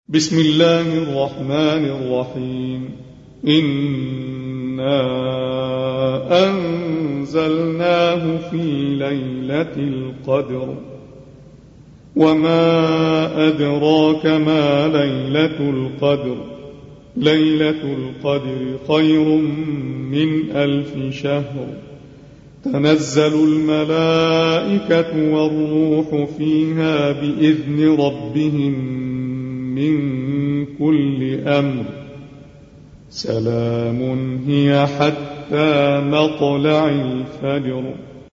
بسم الله الرحمن الرحيم. إنا أنزلناه في ليلة القدر وما أدراك ما ليلة القدر. ليلة القدر خير من 1000 شهر. تنزل الملائكة والروح فيها بإذن ربهم من كل أمر. سلام هي حتى مطلع الفجر.